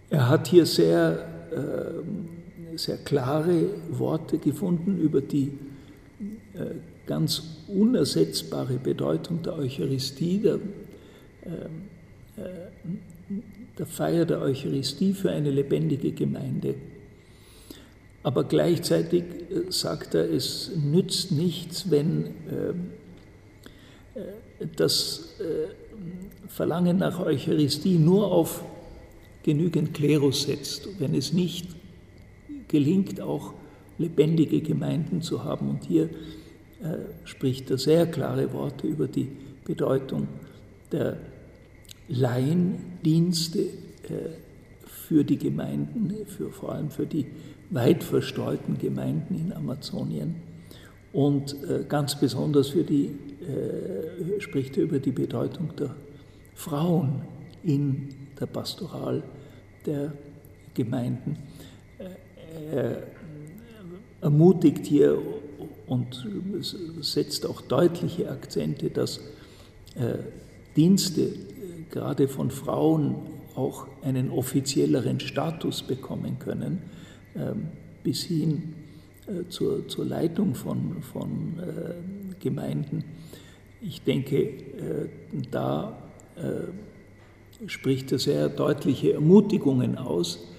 Er hat hier sehr klare Worte gefunden über die ganz unersetzbare Bedeutung der Eucharistie, der Feier der Eucharistie für eine lebendige Gemeinde. Aber gleichzeitig sagt er, es nützt nichts, wenn das Verlangen nach Eucharistie nur auf genügend Klerus setzt, wenn es nicht gelingt, auch lebendige Gemeinden zu haben. Und hier spricht er sehr klare Worte über die Bedeutung der Laiendienste für die Gemeinden, vor allem für die weit verstreuten Gemeinden in Amazonien. Und ganz besonders spricht er über die Bedeutung der Frauen in der Pastoral der Gemeinden. Er ermutigt hier und setzt auch deutliche Akzente, dass Dienste gerade von Frauen auch einen offizielleren Status bekommen können, bis hin zur Leitung von Gemeinden. Ich denke, da spricht er sehr deutliche Ermutigungen aus,